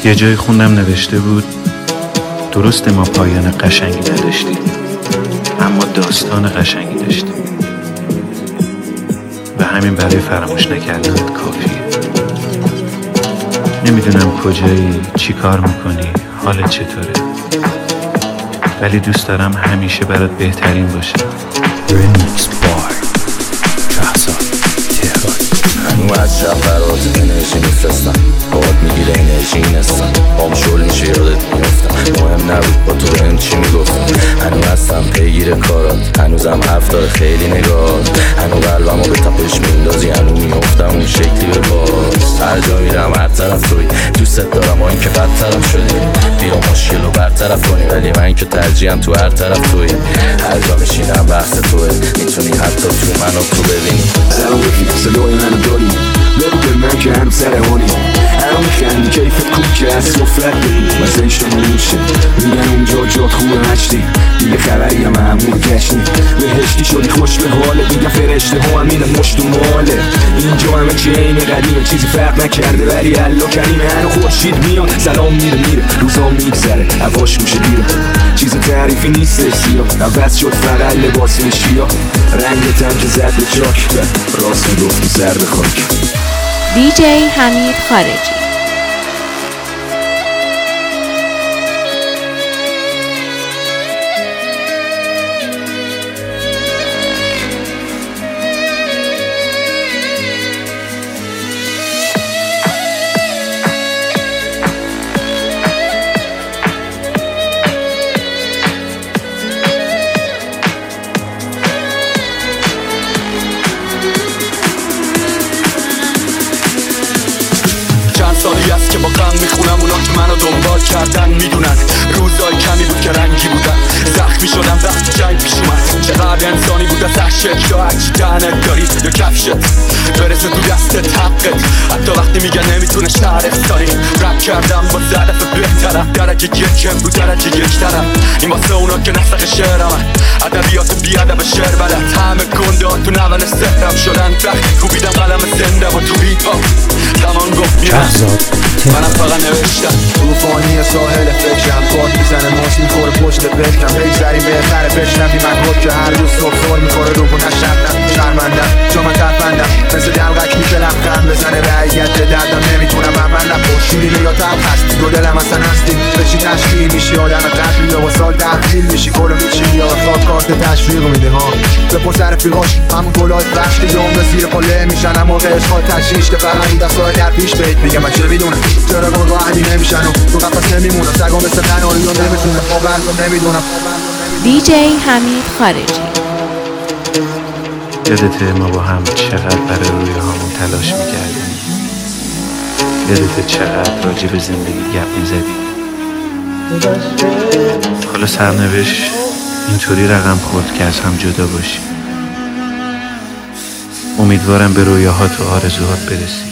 یه جای خوندم نوشته بود درست ما پایان قشنگی نداشتیم، اما داستان قشنگی داشتیم و همین برای فراموش نکردنت کافیه. نمیدونم کجایی، چی کار میکنی، حالت چطوره، ولی دوست دارم همیشه برات بهترین باشه. Remix Bar شهرزاد تهران. هنو از شب برات انرژی میفرستم، باد میگیره انرژی نستم، بام شل میشه یادت میفتم، مهم نبود با تو بهم چی میگفتم. هنو هستم پیگیر کارات، هنوزم حرف داره خیلی نگات، هنو قلبمو به تپش میندازی، هنو میفتم اون شکلی به باز. هر جا میرم هر طرف توی، دوست دارم با این که بدطرف شدی، بیا مشکل رو برطرف کنی، ولی من که ترجیحم تو هر طرف توی. هر جا میشینم بحث توه، میتونی حتی تو منو تو ببینی. سلام رفیق، صدای منو داری؟ بگو به من که هنو سرهانی، هنو میخندی کیفت خوب که از صفرت بگو واسه اجتماعی میشه، میگن اونجا جات خوبه هشتی، دیگه خبری هم همون گشنی، بهشتی شدی خوش به حاله، میگن فرشته ها هم میدن مشت و ماله، اینجا همه چه این قدیمه، چیزی فرق نکرده ولی الله کریمه. هنو خورشید میاد سلام میره روزا میگذره هواش میشه دیره، چیز تعریفی نیست سیاه، عوض شد فقط لباس شیا، رنگت هم که زد به چاک، راست میگفتی سر به خاک. DJ حمید خارجی. سالی است که با غم میخونم، اونا که منو دنبال کردن میدونن روزای کمی بود که رنگی بودن، زخمی شدم وقتی جنگ پیش اومد، چقدر انسانی بود از عشق، یا هرچی دهنت داری یا کفشت برسه تو دستت حقت، حتی وقتی میگن نمیتونه شهر اختاری. رپ کردم با هدف بهترم، درجه یکم رو درجه یکترم، این واسه اونا که نسخ شعرم، ادبیات بی ادب شعر بلد، همه گندان تو نون سهرم شدن وقتی کوبیدم قلم زنده و تو بیت ها زمان گفت میرم، منم فقط نوشتم. توفانی ساحل فکرم، کارت میزنه ماس میخوره پشت پشتم، بگذاریم بهتره بشنفی من خود که هر روز صبح میخوره رو نشردم، شرمندم چون من ترفندم، مثل دلغک میشه لبخند بزنه رعیت دردم، نمیتونم من نپوش شیرینه یا تلخ هست، دو دلم اصلا هستیم بشی تشکیل میشی، آدم قتل یا با سال تحویل میشی، کلو میچی یا خواد کارت تشویق میده ها، بپرس رفیقاش همون گلای وقتی جمله زیر قله میشن، اما عشقا تشیش که فقط این دستای در پیش بهت میگه من چه میدونم، چرا گل راحتی نمیشن و تو قفص نمیمونم، سگا مثل قناری رو نمیتونم باور نمیدونم. DJ حمید خارجی. یادته ما با هم چقدر برای رویاهامون تلاش میکردیم؟ یادته چقدر راجع به زندگی گپ میزدیم؟ حالا سرنوشت اینطوری رقم خورد که از هم جدا باشیم. امیدوارم به رویاهات و آرزوهات برسی.